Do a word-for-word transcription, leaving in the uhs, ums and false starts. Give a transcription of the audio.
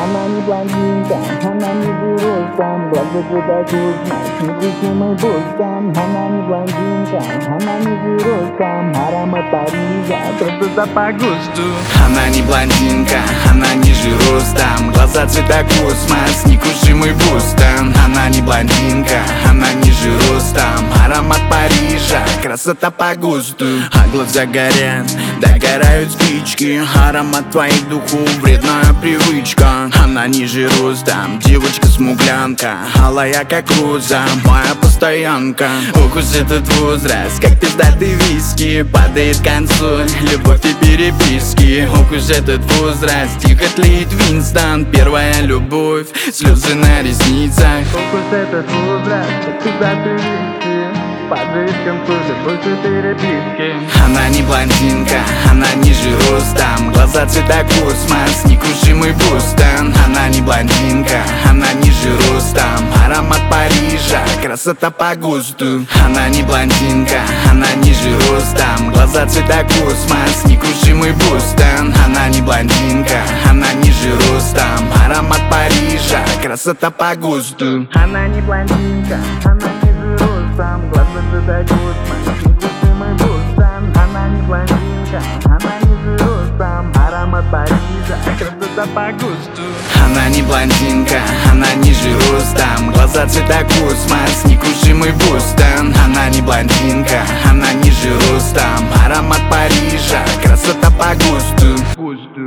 Она не блондинка, она не жиростом, глаза цвета космос, неприкрытый бостон. Она не блондинка, она не жиростом, аромат Парижа, красота по густу. Она не блондинка, она ниже ростом, глаза цвета космос, некрушимый Бостон. Она не блондинка, она ниже ростом, аромат Парижа, красота по густу. А глаза горят, догорают спички, аромат твоих духов, вредная привычка. Она ниже ростом, девочка-смуглянка, алая как роза, моя постоянка. Ох уж этот возраст, как пиздатый виски, падает консоль, любовь и переписки. Ох уж этот возраст, тихо тлеет Винстон, первая любовь, слезы на ресницах. Ох уж этот возраст, как пиздатый виски, падает консоль, любовь и переписки. Она не блондинка, она ниже ростом, глаза цвета космос, некрушимый Бостон. Она не блондинка, она ниже ростом, аромат Парижа, красота по густу. Она не блондинка, она ниже ростом, глаза цвета космос, некрушимый Бостон. Она не блондинка, она ниже ростом, аромат Парижа, красота по густу. Она не блондинка, она ниже ростом, глаза цвета космос, некрушимый Бостон. Она не блондинка, она ниже ростом, аромат Парижа, красота по густу. Она не блондинка, она ниже ростом, глаза цвета космос, некрушимый Бостон. Она не блондинка, она ниже ростом, аромат Парижа, красота по густу.